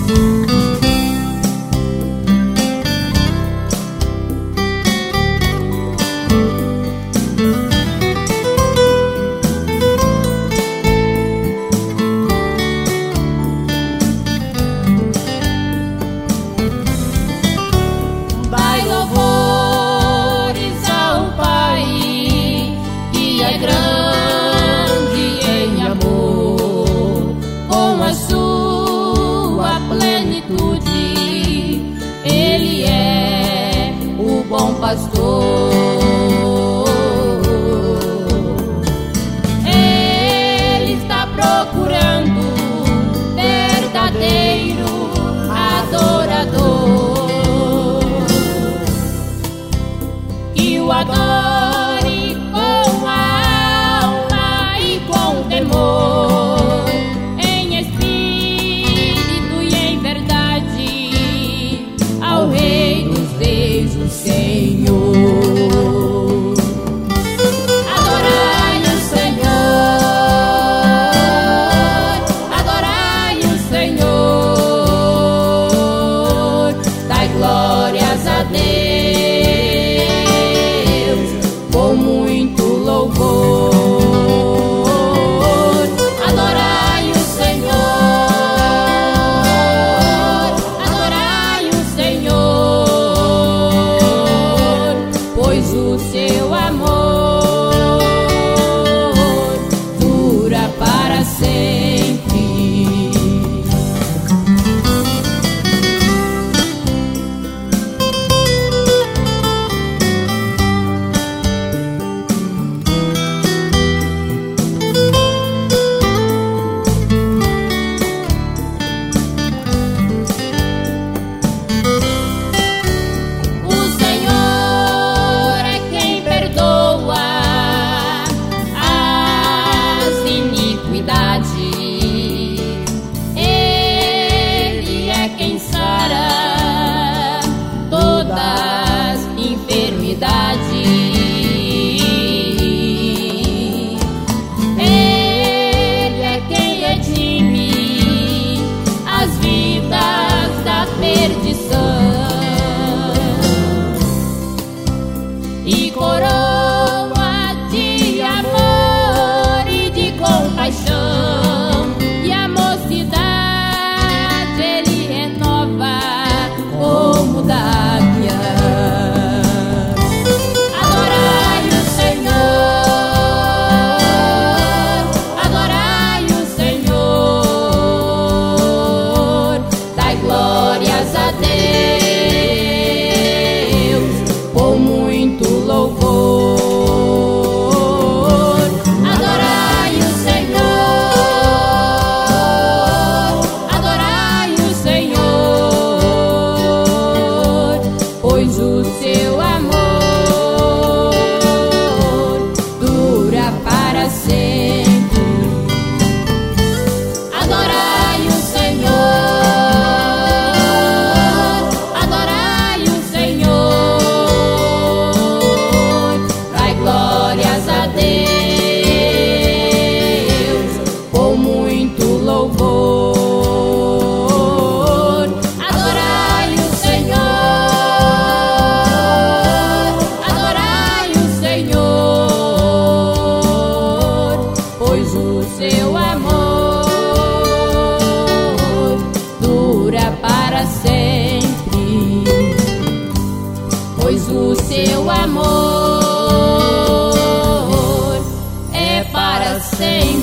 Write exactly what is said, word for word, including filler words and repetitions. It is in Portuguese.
Pastor, Ele está procurando verdadeiro adorador que o adore com a alma e com temor, em espírito e em verdade, ao Rei dos Reis, o Senhor. E coroa de amor e de compaixão, e a mocidade Ele renova como dávia. Adorai o Senhor, adorai o Senhor, dai glórias a Deus com muito louvor. Adorai o Senhor, adorai o Senhor, pois o seu amor dura para sempre. Adorai o Senhor, adorai o Senhor, dai glórias a Deus com muito louvor. Adorai o Senhor, adorai o Senhor, pois o seu amor dura para sempre, pois o seu amor é para sempre.